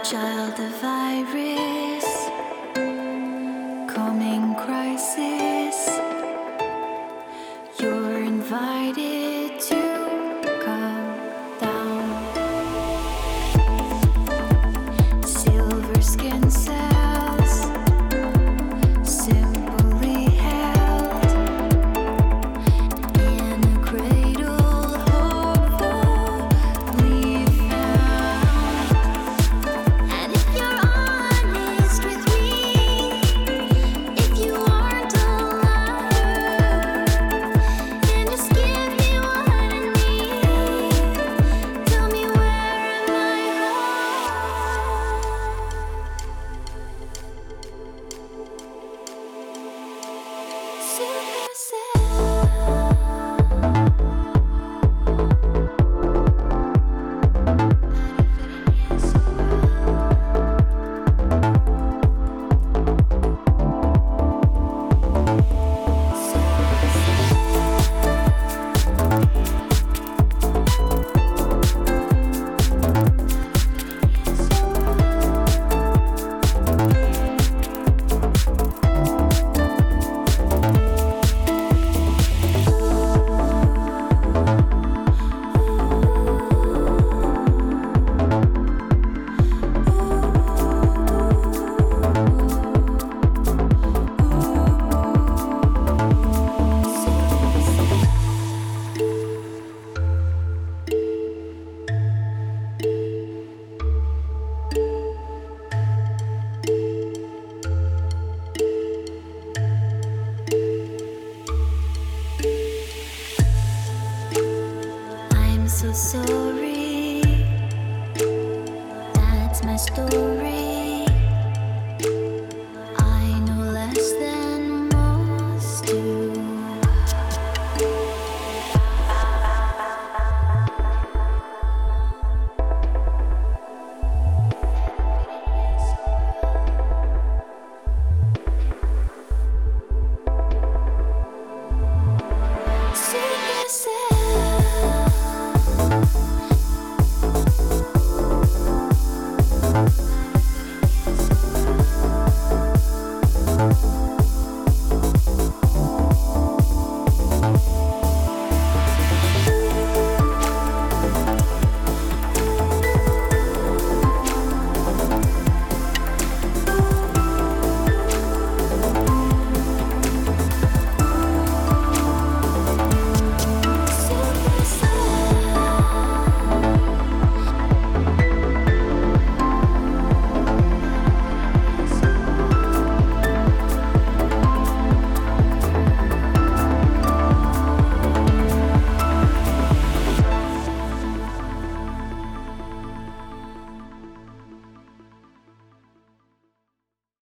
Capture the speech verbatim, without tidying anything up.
child of Iris, coming crisis. You're invited to come down. Silver skin cells, simply held in a cradle, hopefully found. And if you're honest with me, if you aren't a liar, then just give me what I need. Tell me, where am I I'm so sorry. That's my story.